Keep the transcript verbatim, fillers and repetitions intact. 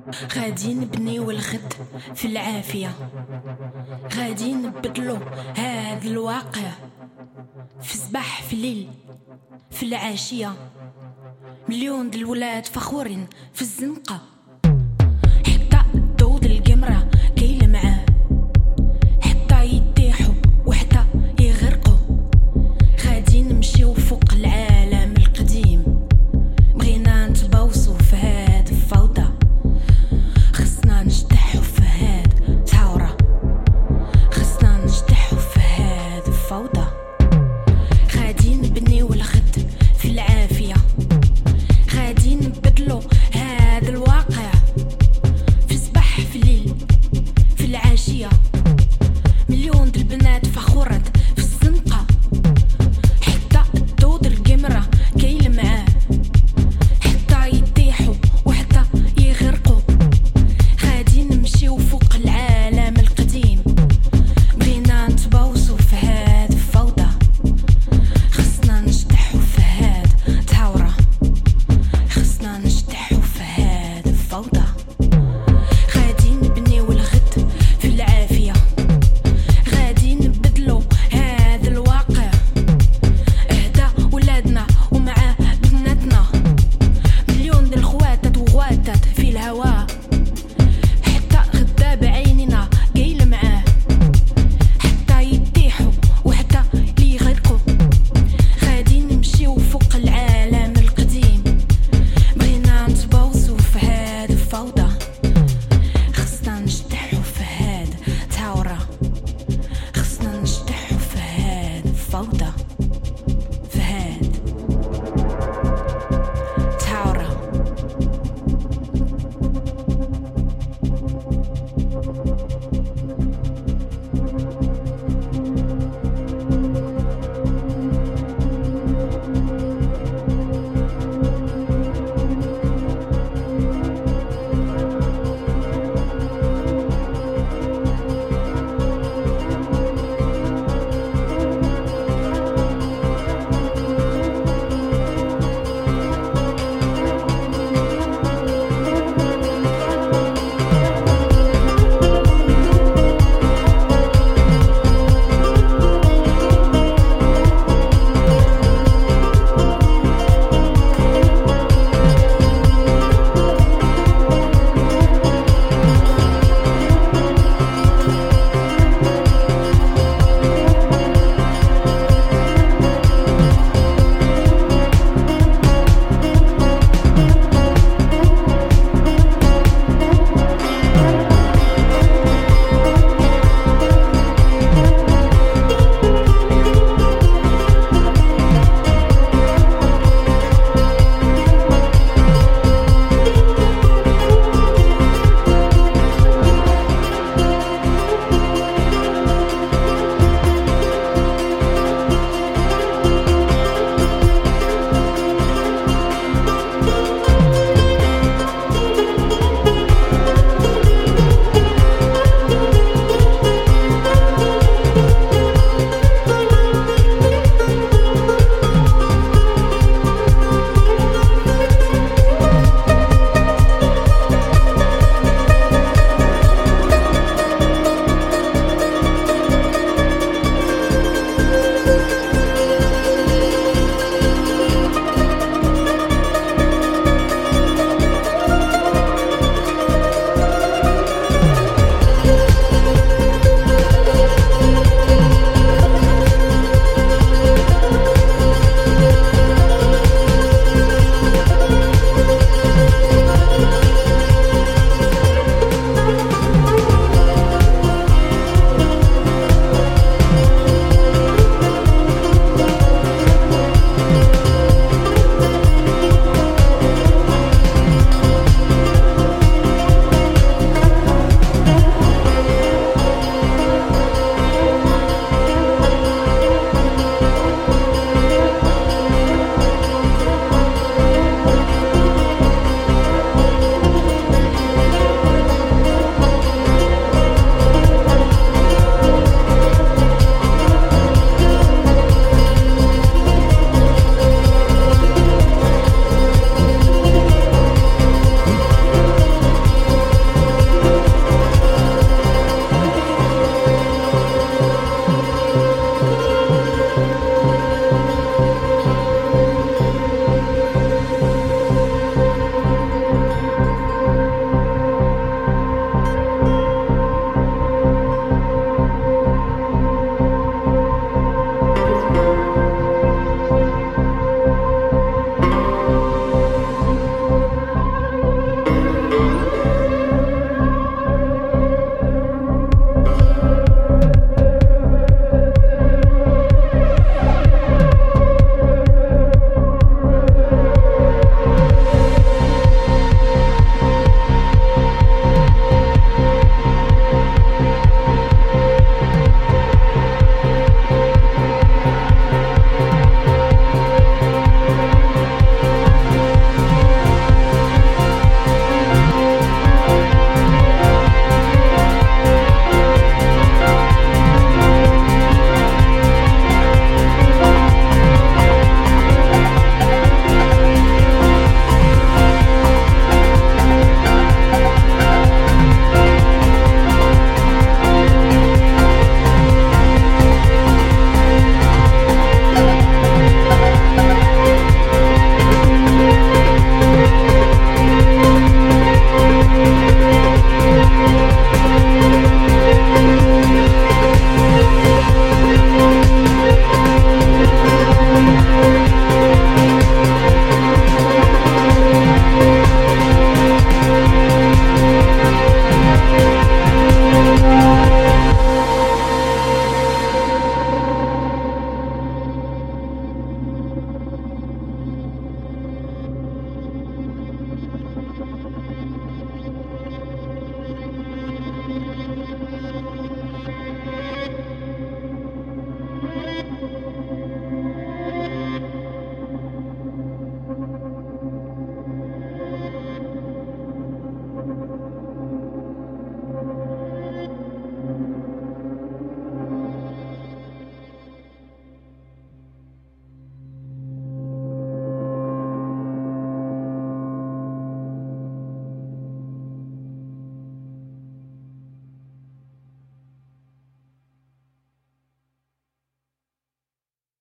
غادي نبنيو الغد في العافية، غادي نبدلو هاد الواقع في صباح في الليل في العاشية. مليون ديال الولاد فخورين في الزنقة، حتى الضوء ديال القمرة كاين معاه، حتى يطيحوا وحتى يغرقوا. غادي نمشيو فوق العالم القديم، بغينا نتبوسو في هاد الفوضى، خصنا نجتاحو في هاد الثورة، خصنا نجتاحو في هاد الفوضى. غادي نبنيو الغد في العافية، غادي نبدلو هاد الواقع في صباح في الليل في العاشية. مليون ديال البنات فخورات في الزنقة، حتى الضوء ديال القمرة كاين معاه، حتى يطيحوا وحتى يغرقوا. غادي نمشيو فوق العالم القديم، بغينا نتبوسو في هاد الفوضى، خصنا نجتاحو في هاد الثورة، خصنا نجتاحو في هاد الفوضى.